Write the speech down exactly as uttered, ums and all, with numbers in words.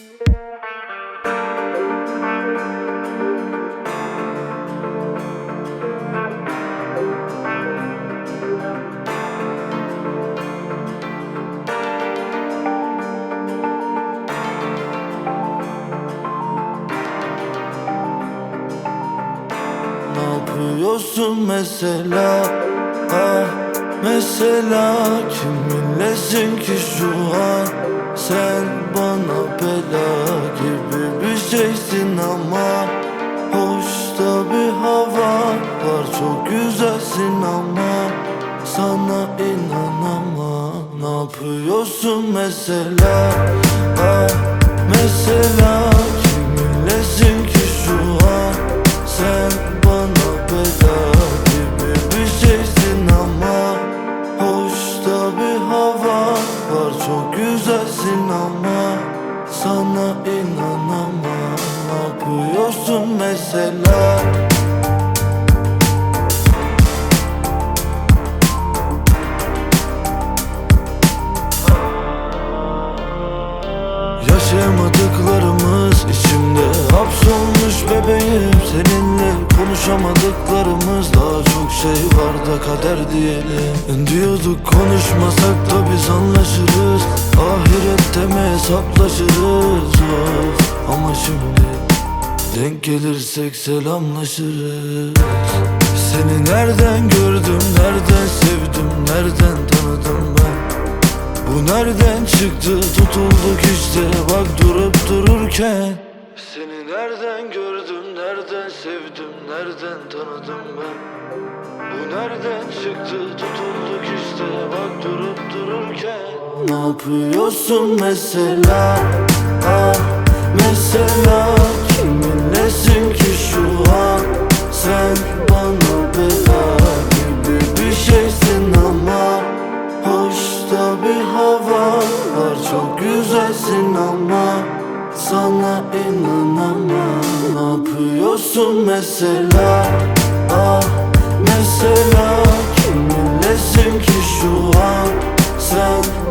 Ne yapıyorsun mesela? Ah mesela kiminlesin ki şu an? Sen bana bela gibi bir şeysin ama hoşta bir hava var, çok güzelsin ama sana inanamam. Ne yapıyorsun mesela? Ah mesela kiminlesin ki şu an? Sen bana bela gibi bir şeysin ama hoşta bir hava var, çok güzelsin ama sana inanamam. Ne yapıyorsun mesela? Yaşayamadıklarımız içimde hapsolmuş bebeğim. Seninle konuşamadıklarımız, daha çok şey var da kader diyelim. Diyorduk konuşmasak da biz anlaşırız, ahirette mi hesaplaşırız? Of. Ama şimdi denk gelirsek selamlaşırız. Seni nereden gördüm, nereden sevdim, nereden tanıdım ben? Bu nereden çıktı, tutulduk işte bak durup dururken. Seni nereden gördüm, nereden sevdim, nereden tanıdım ben? Bu nereden çıktı, tutulduk işte bak durup dururken. Ne yapıyorsun mesela? Ah mesela kiminlesin ki şu an? Sen bana bela gibi bir şeysin ama hoşta bir hava var, çok güzelsin ama sana inanamam. Ne yapıyorsun mesela? Ah mesela kiminlesin ki şu an? Sen